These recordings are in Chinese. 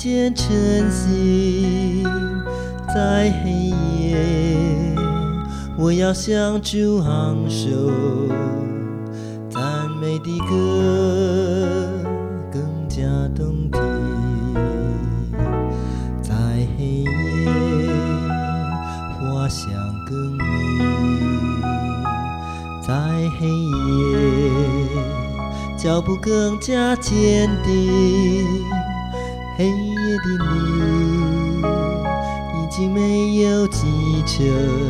见晨星，在黑夜，我要向主昂首，赞美的歌更加动听。在黑夜，花香更明，在黑夜，脚步更加坚定。黑夜的路已经没有迹证，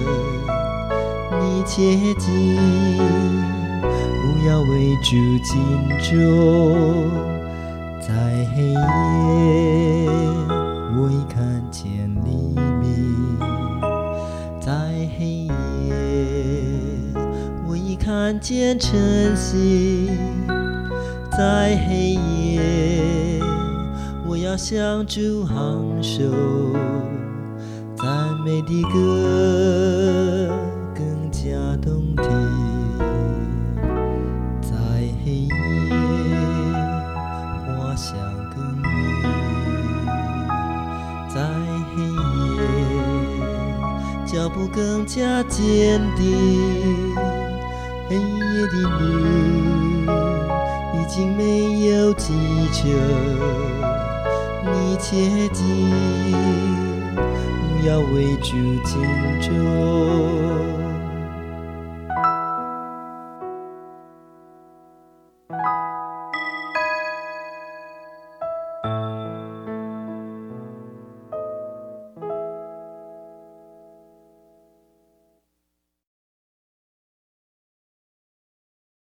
你切记不要为主紧守。在黑夜，我已看见黎明，在黑夜，我已看见晨星，在黑夜，我要向主昂首，赞美的歌更加动听。在黑夜，花香更明，在黑夜，脚步更加坚定。黑夜的路已经没有迹证，你切记不要为主紧守。